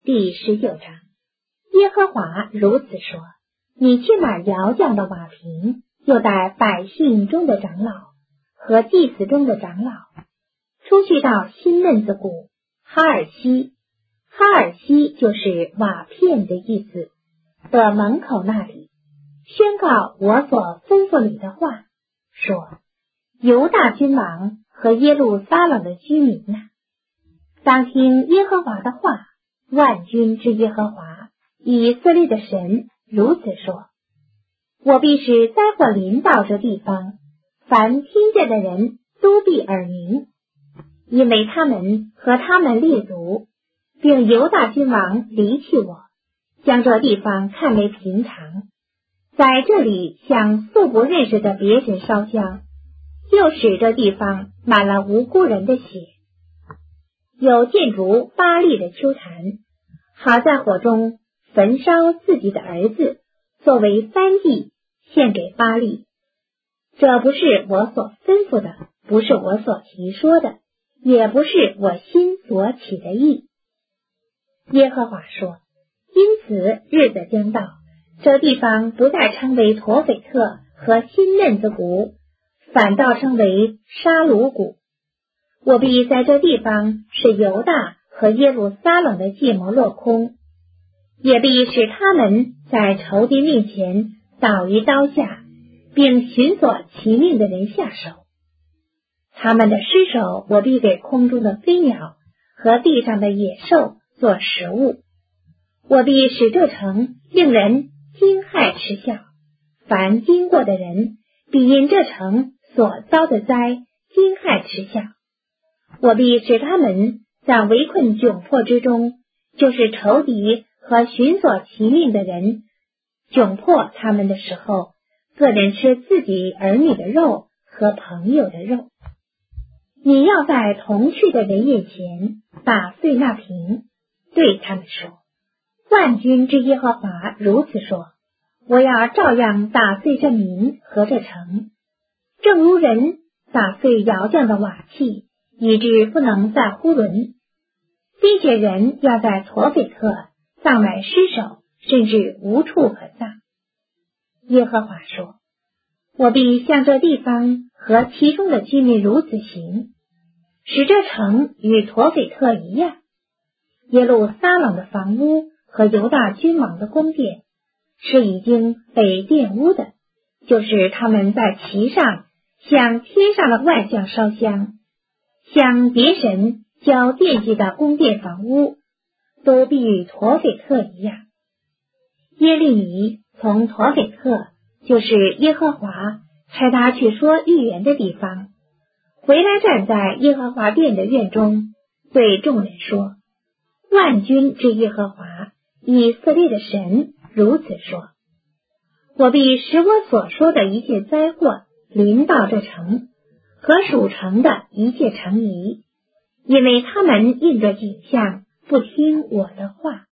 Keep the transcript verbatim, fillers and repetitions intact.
第十九章，耶和华如此说：你去买窑匠的瓦瓶，又带百姓中的长老和祭司中的长老，出去到新嫩子谷哈尔西，哈尔西就是瓦片的意思的门口那里，宣告我所吩咐你的话，说：犹大君王和耶路撒冷的居民哪，当听耶和华的话，万军之耶和华以色列的神如此说：我必使灾祸临到这地方，凡听见的人都必耳鸣，因为他们和他们列祖并犹大君王离弃我，将这地方看为平常，在这里向素不认识的别神烧香，又使这地方满了无辜人的血，有建筑巴力的丘坛，好在火中焚烧自己的儿子，作为燔祭献给巴力。这不是我所吩咐的，不是我所提说的，也不是我心所起的意。耶和华说：因此日子将到，这地方不再称为陀斐特和新嫩子谷，反倒称为沙鲁谷。我必在这地方使犹大和耶路撒冷的计谋落空，也必使他们在仇敌面前倒于刀下，并寻索其命的人下手。他们的尸首我必给空中的飞鸟和地上的野兽做食物。我必使这城令人惊骇嗤笑，凡经过的人必因这城所遭的灾惊骇嗤笑。我必使他们在围困窘迫之中，就是仇敌和寻索其命的人窘迫他们的时候，个人吃自己儿女的肉和朋友的肉。你要在同去的人面前打碎那瓶，对他们说：万军之耶和华如此说，我要照样打碎这民和这城，正如人打碎窑匠的瓦器，以致不能再呼伦。这些人要在陀斐特葬埋尸首，甚至无处可葬。耶和华说：我必向这地方和其中的居民如此行，使这城与陀斐特一样。耶路撒冷的房屋和犹大君王的宫殿是已经被玷污的，就是他们在其上向天上的万象烧香，向别神交奠祭的宫殿房屋，都必与陀斐特一样。耶利米从陀斐特，就是耶和华差他去说预言的地方，回来站在耶和华殿的院中，对众人说：万军之耶和华以色列的神如此说：我必使我所说的一切灾祸临到这城和属城的一切城邑，因为他们应着景象不听我的话。